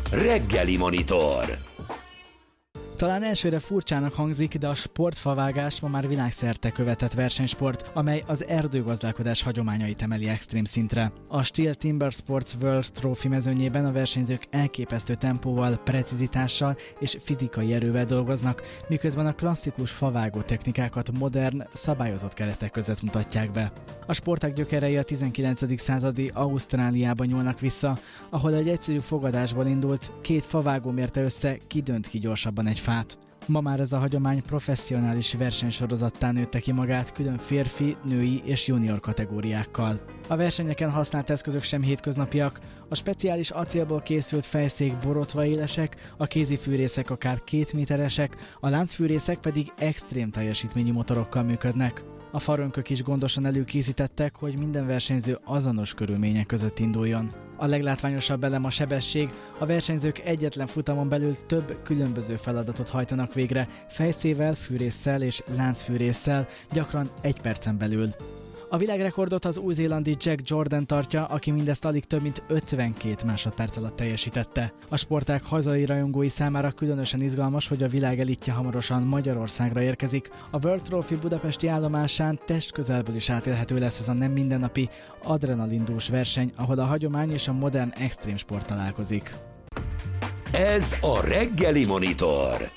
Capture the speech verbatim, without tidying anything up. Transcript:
Reggeli Monitor. Talán elsőre furcsának hangzik, de a sportfavágás ma már világszerte követett versenysport, amely az erdőgazdálkodás hagyományait emeli extrém szintre. A Stihl Timber Sports World Trophy mezőnyében a versenyzők elképesztő tempóval, precizitással és fizikai erővel dolgoznak, miközben a klasszikus favágó technikákat modern, szabályozott keretek között mutatják be. A sportág gyökerei a tizenkilencedik századi Ausztráliában nyúlnak vissza, ahol egy egyszerű fogadásból indult, két favágó mérte össze, ki dönt ki gyorsabban egy fát. Ma már ez a hagyomány professzionális versenysorozattá nőtte ki magát külön férfi, női és junior kategóriákkal. A versenyeken használt eszközök sem hétköznapiak, a speciális acélból készült fejszék borotva élesek, a kézifűrészek akár két méteresek, a láncfűrészek pedig extrém teljesítményű motorokkal működnek. A farönkök is gondosan előkészítettek, hogy minden versenyző azonos körülmények között induljon. A leglátványosabb elem a sebesség, a versenyzők egyetlen futamon belül több különböző feladatot hajtanak végre, fejszével, fűrésszel és láncfűrésszel, gyakran egy percen belül. A világrekordot az új-zélandi Jack Jordan tartja, aki mindezt alig több mint ötvenkét másodperc alatt teljesítette. A sportág hazai rajongói számára különösen izgalmas, hogy a világ elitje hamarosan Magyarországra érkezik. A World Trophy budapesti állomásán testközelből is átélhető lesz ez a nem mindennapi, adrenalindús verseny, ahol a hagyomány és a modern extrém sport találkozik. Ez a Reggeli Monitor.